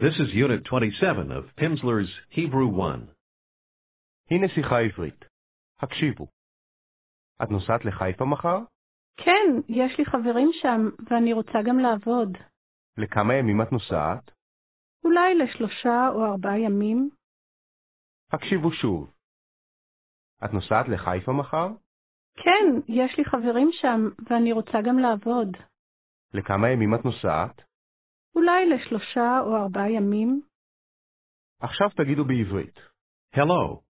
This is Unit 27 of Pimsleur's Hebrew 1. הנה שיחה עברית. הקשיבו. את נוסעת לחיפה מחר? כן, יש לי חברים שם, ואני רוצה גם לעבוד. לכמה ימים את נוסעת? אולי ל3 או 4 ימים. הקשיבו שוב. את נוסעת לחיפה מחר? כן, יש לי חברים שם, ואני רוצה גם לעבוד. לכמה ימים את נוסעת? אולי ל3 או 4 ימים. עכשיו תגידו בעברית. Hello.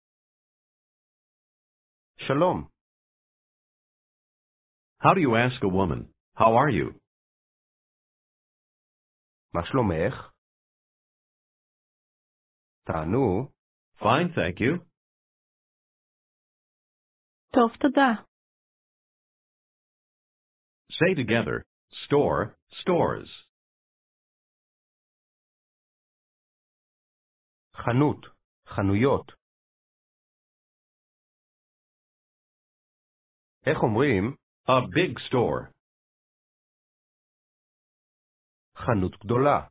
שלום. How do you ask a woman, how are you? מה שלומך? תענו. Fine, thank you. טוב, תודה. Say together, store, stores. חנות, חנויות. איך אומרים? A big store. חנות גדולה.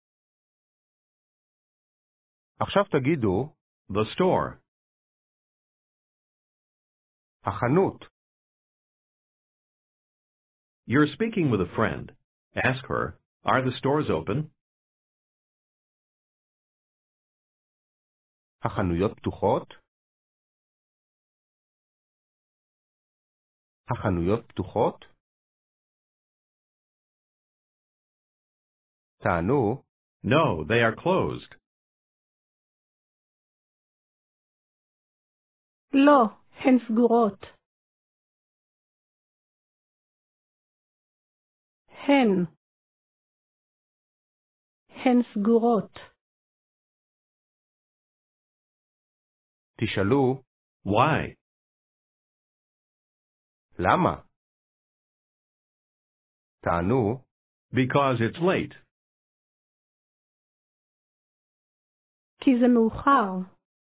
עכשיו תגידו, The store. החנות. You're speaking with a friend. Ask her, are the stores open? החנויות פתוחות? החנויות פתוחות? תענו. No, they are closed. לא, הן סגורות. הן סגורות. תשאלו. Why? למה? תענו. Because it's late. כי זה מאוחר.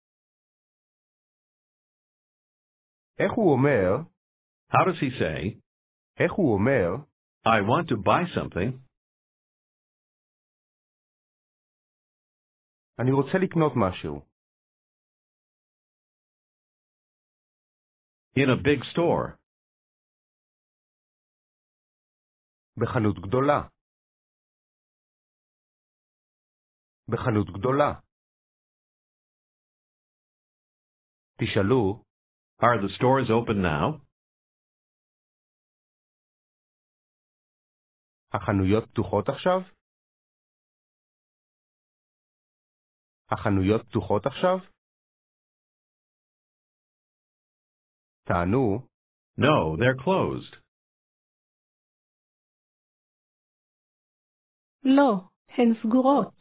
איך הוא אומר? How does he say? איך הוא אומר? I want to buy something. אני רוצה לקנות משהו. In a big store. בחנות גדולה. בחנות גדולה. תשאלו. Are the stores open now? החנויות פתוחות עכשיו? החנויות פתוחות עכשיו? תענו. No, they're closed. לא, הן סגורות.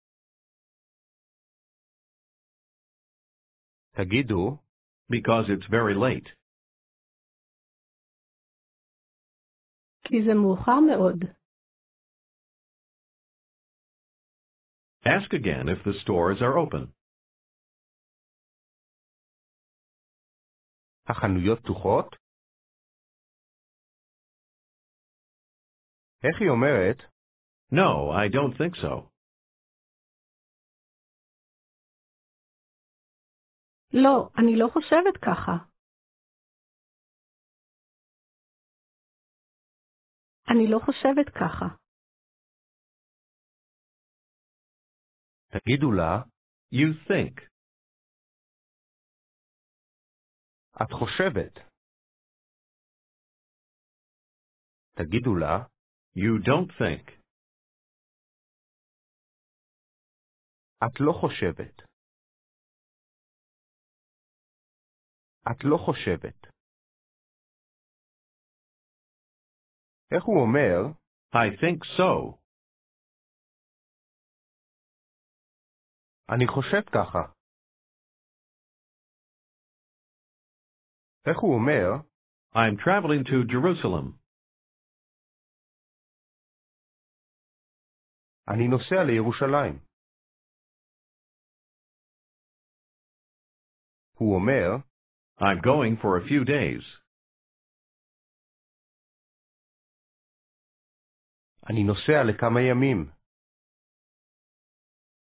תגידו. Because it's very late. כי זה מאוחר מאוד. Ask again if the stores are open. החנויות פתוחות? איך היא אומרת? No, I don't think so. לא, אני לא חושבת ככה. אני לא חושבת ככה. תגידו לה. You think. את חושבת. תגידו לה. You don't think. את לא חושבת. את לא חושבת. איך הוא אומר? I think so. אני חושב ככה. איך הוא אומר? I'm traveling to Jerusalem. אני נוסע לירושלים. הוא אומר, I'm going for a few days. אני נוסע לכמה ימים.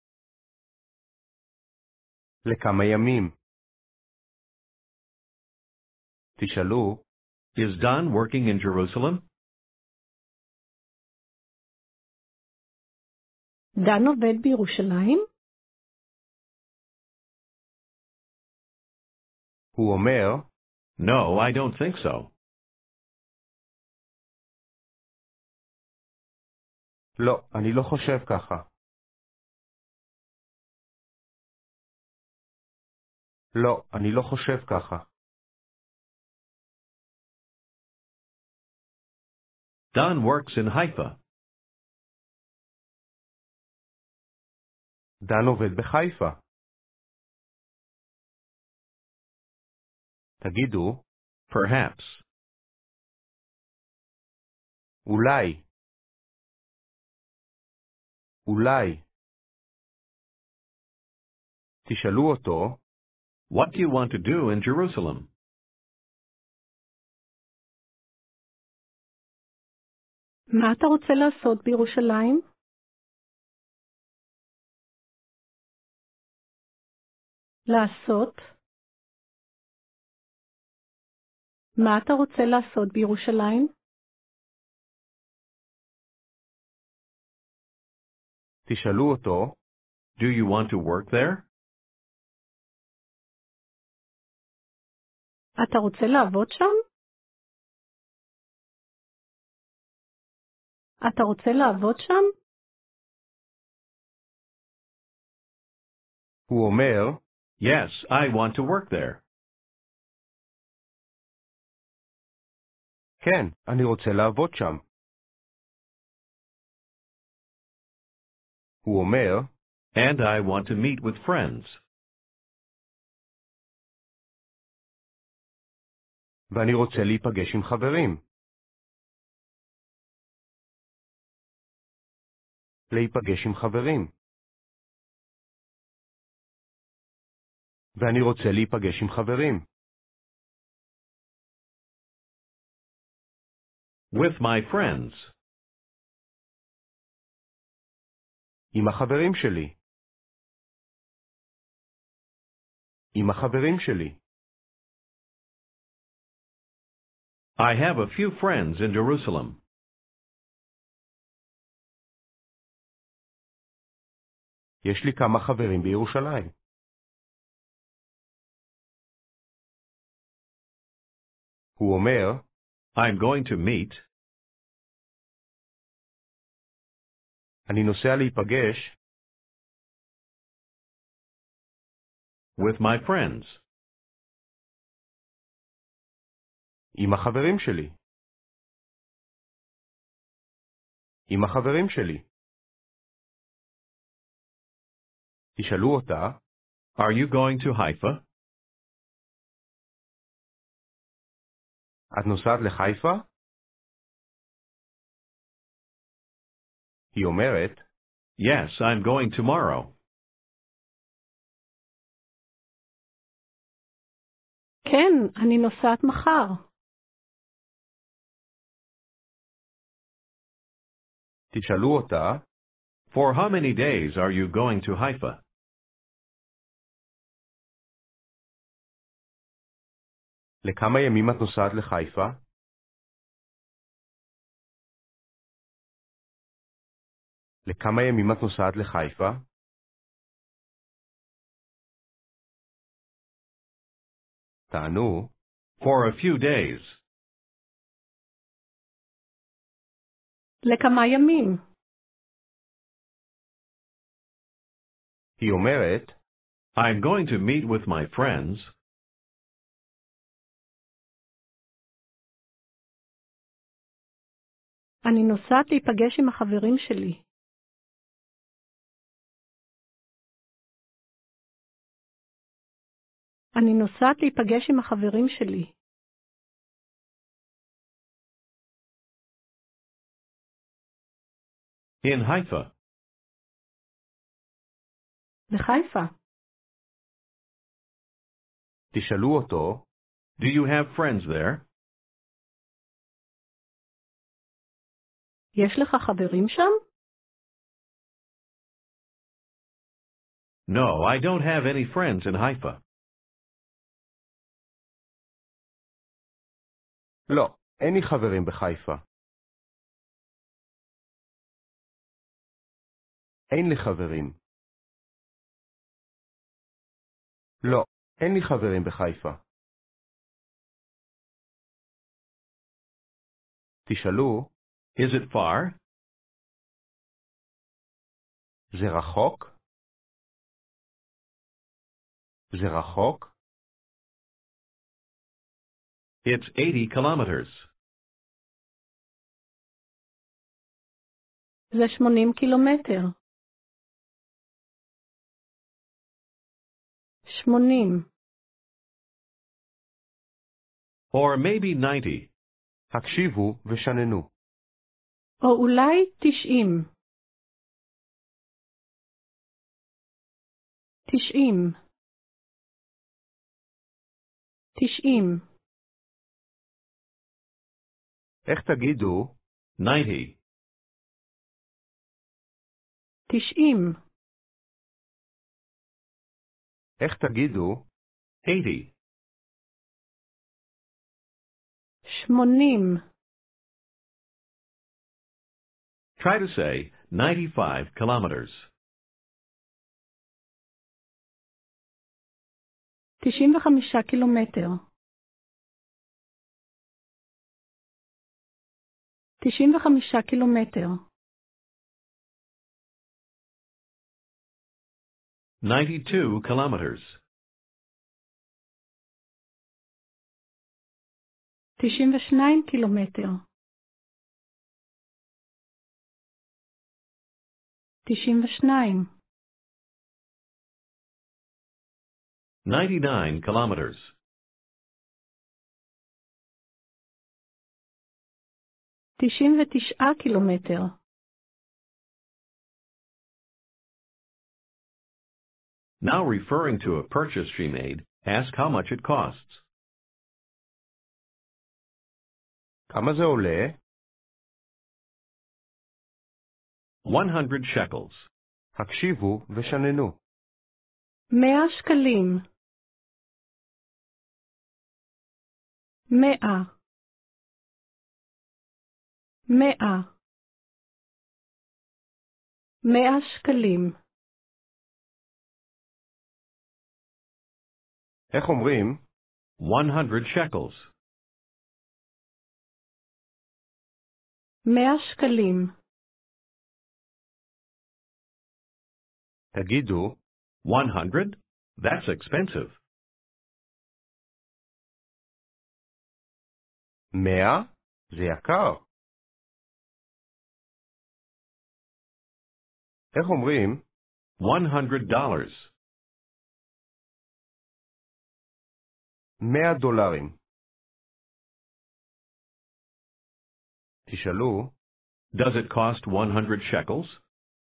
לכמה ימים. תשאלו, Is Don working in Jerusalem? דן עובד בירושלים? הוא אומר, No, I don't think so. לא, אני לא חושב ככה. לא, אני לא חושב ככה. Don works in Haifa. דן עובד בחיפה. תגידו, Perhaps. אולי. אולי. תשאלו אותו, What do you want to do in Jerusalem? מה אתה רוצה לעשות בירושלים? לעשות? מה אתה רוצה לעשות בירושלים? תשאלו אותו, Do you want to work there? אתה רוצה לעבוד שם? אתה רוצה לעבוד שם? הוא אומר, Yes, I want to work there. כן, אני רוצה לעבוד שם. הוא אומר, And I want to meet with friends. ואני רוצה להיפגש עם חברים. להיפגש עם חברים. ואני רוצה להיפגש עם חברים. With my friends. עם החברים שלי. עם החברים שלי. I have a few friends in Jerusalem. יש לי כמה חברים בירושלים. הוא אומר, I'm going to meet. אני נוסע להיפגש With my friends. עם החברים שלי. עם החברים שלי. תשאלו אותה, Are you going to Haifa? את נוסעת לחיפה? היא אומרת, Yes, I'm going tomorrow. כן, אני נוסעת מחר. תשאלו אותה, For how many days are you going to Haifa? לכמה ימים את נוסעת לחיפה? לכמה ימים את נוסעת לחיפה? תענו, For a few days. לכמה ימים? היא אומרת, I'm going to meet with my friends. אני נוסעת להיפגש עם החברים שלי. אני נוסעת להיפגש עם החברים שלי. In Haifa. בחיפה. תשאלו אותו, Do you have friends there? יש לך חברים שם? No, I don't have any friends in Haifa. לא, אין לי חברים בחיפה. אין לי חברים. לא, אין לי חברים בחיפה. תשאלו, Is it far? זה רחוק? זה רחוק? It's 80 kilometers. זה 80 קילומטר. 80. Or maybe 90. הקשיבו ושננו. או אולי 90. 90. 90. איך תגידו? 90. 90. איך תגידו? 80. 80. Try to say 95 kilometers. 95 קילומטר. 95 קילומטר. 92 kilometers. 92 קילומטר. 92. 99 kilometers. 99 קילומטר. Now referring to a purchase she made, ask how much it costs. כמה זה עולה? 100 shekels. הקשיבו ושננו. 100 שקלים. 100. 100. 100 שקלים. איך אומרים? 100 shekels. 100 שקלים. תגידו, 100? That's expensive. 100? זה יקר. איך אומרים? $100. 100 דולרים. תשאלו, Does it cost 100 shekels?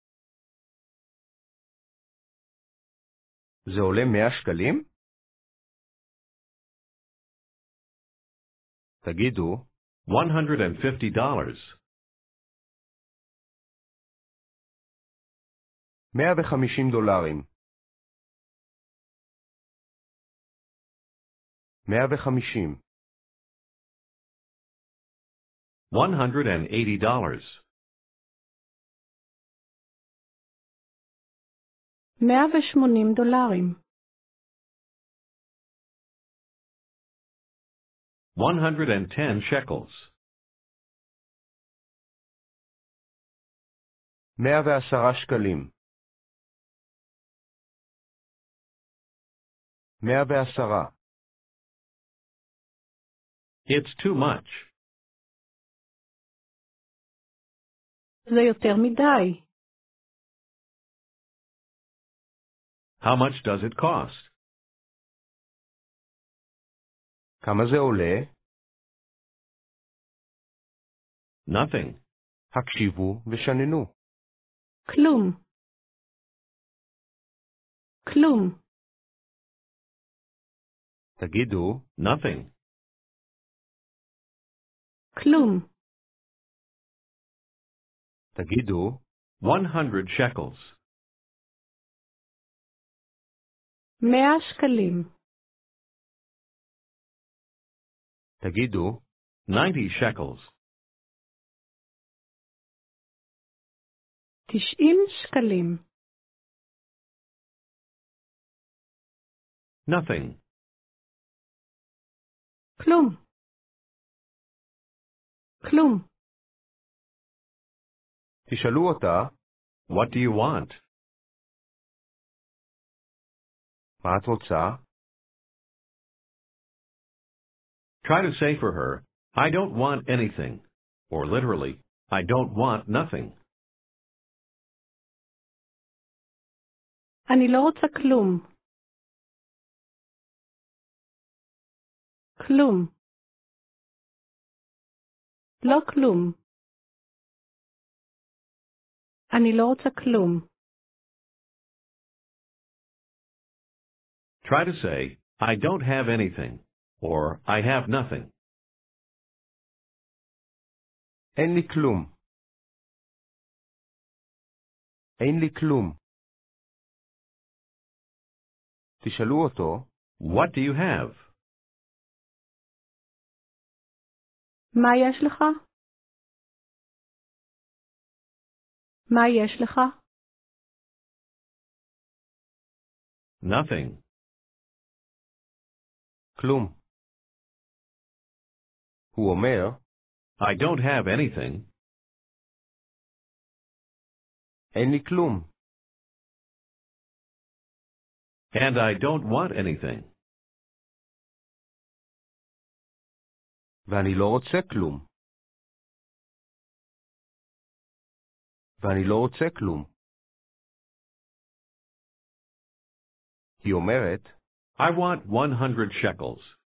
זה עולה 100 שקלים? תגידו, $150. 150 דולרים. 150. $180. 180 דולרים. 110 shekels. 110 שקלים. 110. It's too much. זה יותר מדי. How much does it cost? כמה זה עולה? Nothing. הקשיבו ושננו. כלום. כלום. תגידו, Nothing. כלום. תגידו, 100 shekels. 100 שקלים. תגידו 90 shekels. 90 שקלים. Nothing. כלום. כלום. תשאלו אותה What do you want? מה את רוצה? Try to say for her, I don't want anything. Or literally, I don't want nothing. אני לא רוצה כלום. כלום. לא כלום. אני לא רוצה כלום. Try to say, I don't have anything. Or I have nothing. אין לי כלום. אין לי כלום. תשאלו אותו What do you have? מה יש לך? מה יש לך? Nothing. כלום. הוא אומר I don't have anything. אין לי כלום. And I don't want anything. ואני לא רוצה כלום. ואני לא רוצה כלום. היא אומרת I want 100 shekels.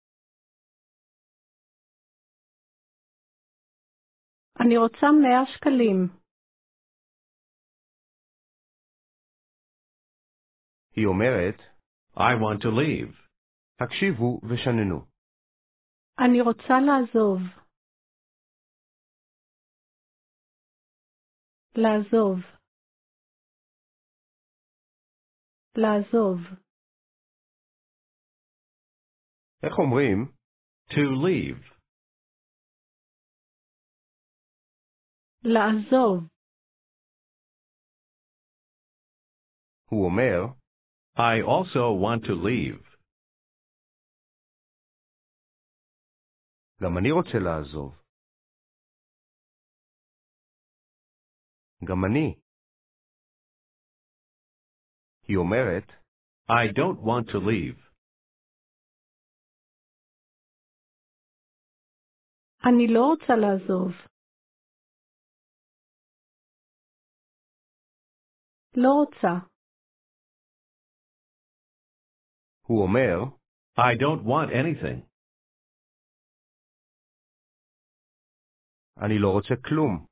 אני רוצה 100 שקלים. היא אומרת I want to leave. הקשיבו ושננו. אני רוצה לעזוב. לעזוב. לעזוב. איך אומרים? To leave. לעזוב. הוא אומר I also want to leave. גם אני רוצה לעזוב. גם אני. היא אומרת I don't want to leave. אני לא רוצה לעזוב. לא רוצה. הוא אומר I don't want anything. אני לא רוצה כלום.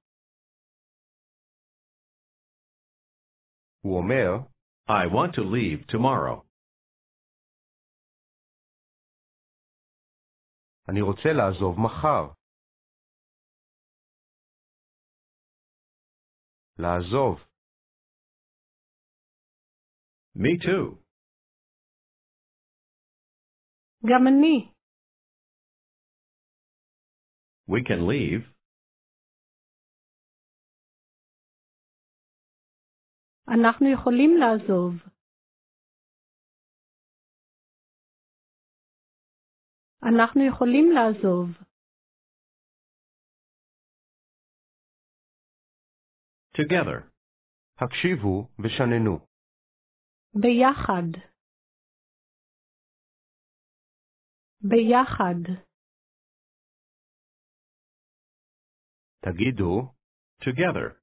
הוא אומר I want to leave tomorrow. אני רוצה לעזוב מחר. לעזוב. Me too. גם אני. We can leave. אנחנו יכולים לעזוב. אנחנו יכולים לעזוב. Together. הקשיבו ושננו. ביחד. ביחד. תגידו Together.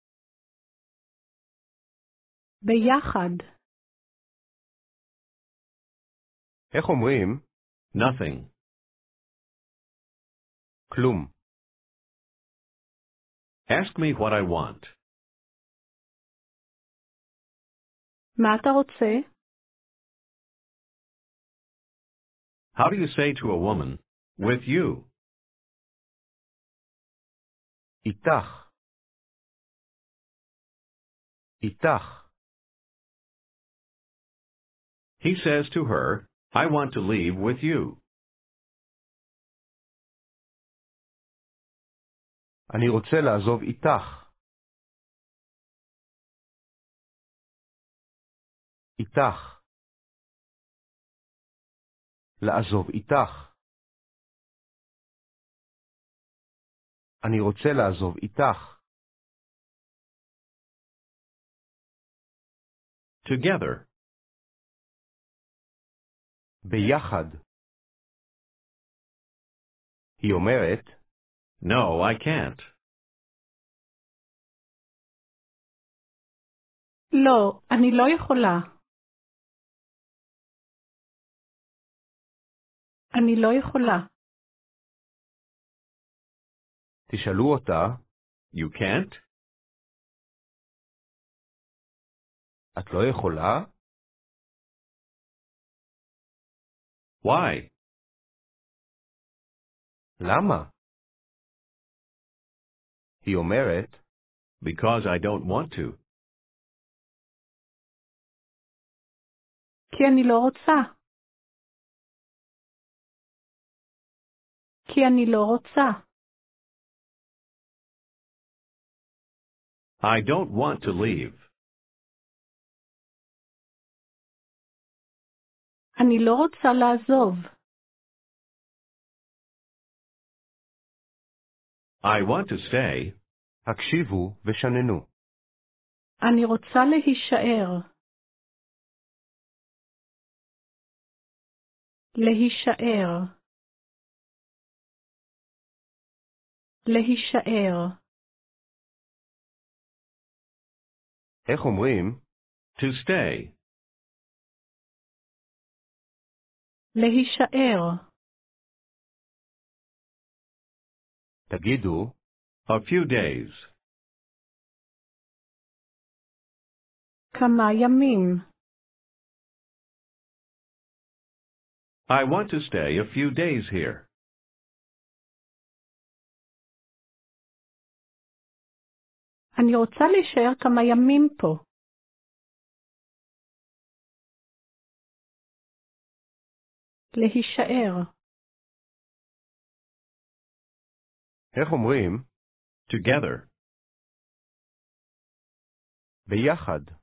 ביחד. איך אומרים? Nothing. כלום. Ask me what I want. מה אתה רוצה? How do you say to a woman, with you? איתך. איתך. He says to her, I want to leave with you. אני רוצה לעזוב איתך. איתך. לעזוב איתך. אני רוצה לעזוב איתך. Together. ביחד. היא אומרת, No, I can't. לא, אני לא יכולה. אני לא יכולה. תשאלו אותה, You can't? את לא יכולה? Why? למה? היא אומרת, Because I don't want to. כי אני לא רוצה. כי אני לא רוצה. I don't want to leave. אני לא רוצה לעזוב. I want to stay. הקשיבו ושננו. אני רוצה להישאר. להישאר. להישאר. איך אומרים? To stay. להישאר. תגידו, A few days. כמה ימים. I want to stay a few days here. אני רוצה להישאר כמה ימים פה. להישאר. איך אומרים? Together. ביחד.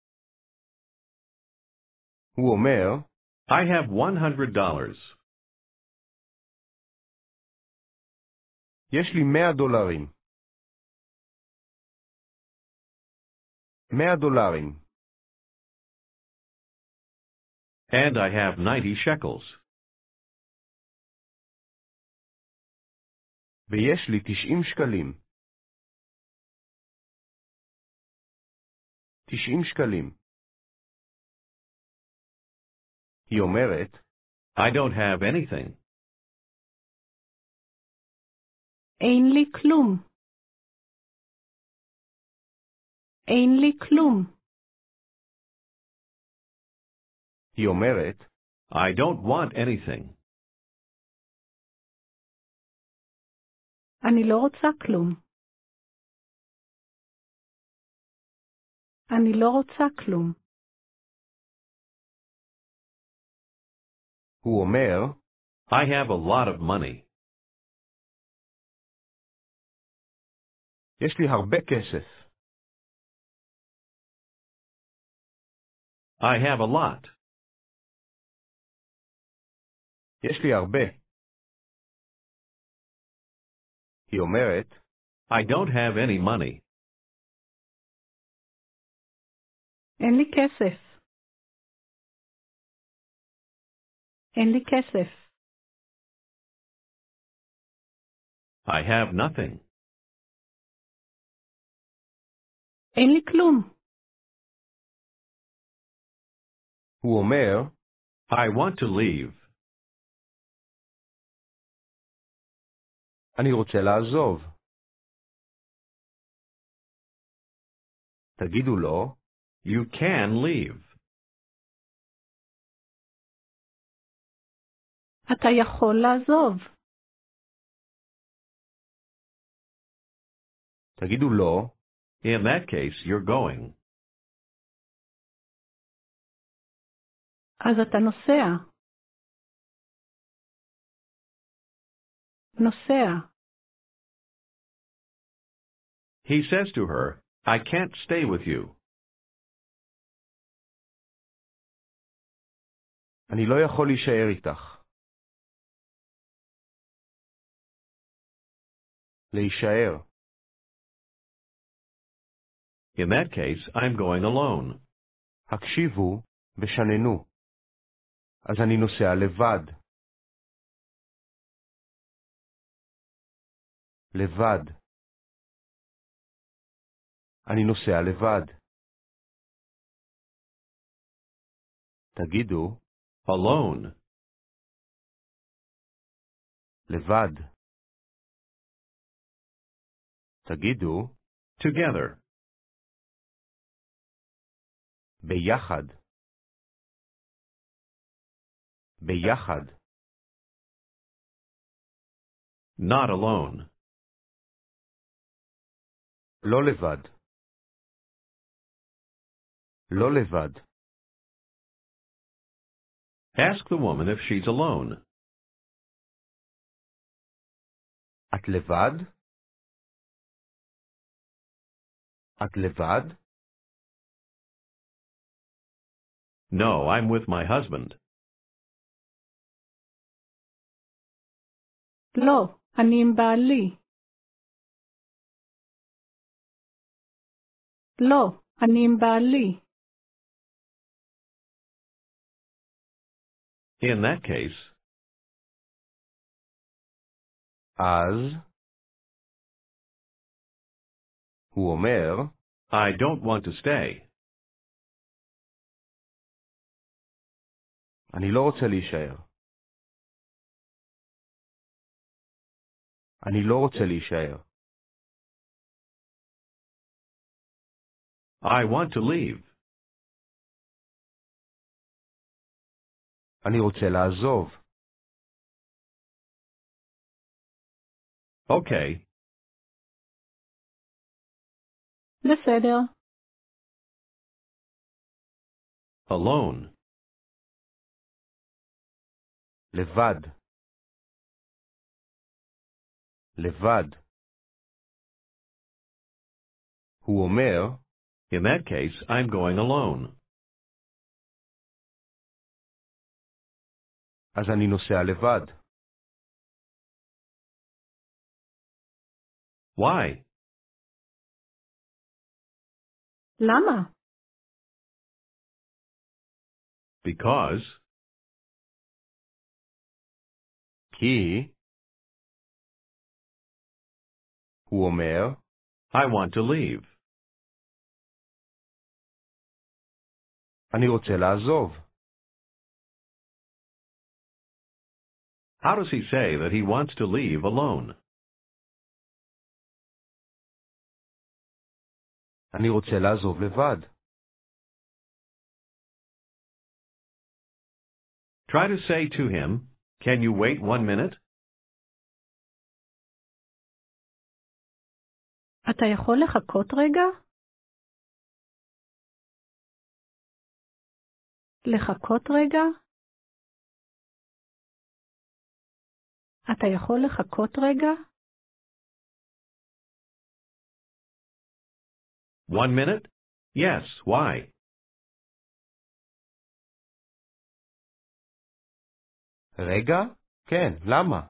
הוא אומר, I have $100. יש לי $100. $100. And I have 90 shekels. ויש לי 90 שקלים. 90 שקלים. היא אומרת, I don't have anything. אין לי כלום. אין לי כלום. היא אומרת, I don't want anything. אני לא רוצה כלום. אני לא רוצה כלום. הוא אומר, I have a lot of money. יש לי הרבה כסף. I have a lot. יש לי הרבה. היא אומרת, I don't have any money. אין לי כסף. אין לי כסף. I have nothing. אין לי כלום. הוא אומר, I want to leave. אני רוצה לעזוב. תגידו לו, You can leave. אתה יכול לעזוב. תגידו לו, In that case, you're going. אז אתה נוסע. נוסע. He says to her, I can't stay with you. אני לא יכול להישאר איתך. להישאר. In that case, I'm going alone. הקשיבו ושננו. אז אני נוסע לבד. לבד. אני נוסע לבד. תגידו, Alone. לבד. תגידו, Together. ביחד. ביחד. Not alone. לא לבד. לא לבד. Ask the woman if she's alone. את לבד? את לבד? No, I'm with my husband. לא, אני עם בעלי. לא, אני עם בעלי. In that case, אז הוא אומר, I don't want to stay. אני לא רוצה להישאר. אני לא רוצה להישאר. I want to leave. אני רוצה לעזוב. Okay. בסדר. Alone. לבד. לבד. הוא אומר, In that case, I'm going alone. אז אני נוסע לבד. Why? למה? Because כי הוא אומר, I want to leave. אני רוצה לעזוב. How does he say that he wants to leave alone? אני רוצה לעזוב לבד. Try to say to him, can you wait 1 minute? אתה יכול לחכות רגע? לחכות רגע? אתה יכול לחכות רגע? 1 minute? Yes, why? רגע? כן, למה?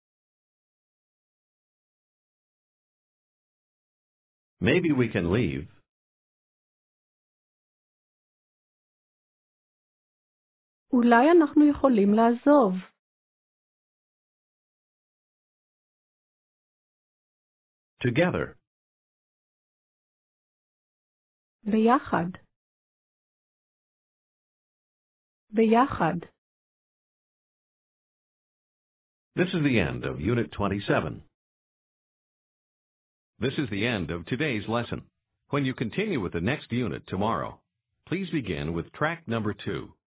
Maybe we can leave. אולי אנחנו יכולים לעזוב. Together. ביחד. ביחד. This is the end of Unit 27. This is the end of today's lesson. When you continue with the next unit tomorrow, please begin with track number 2.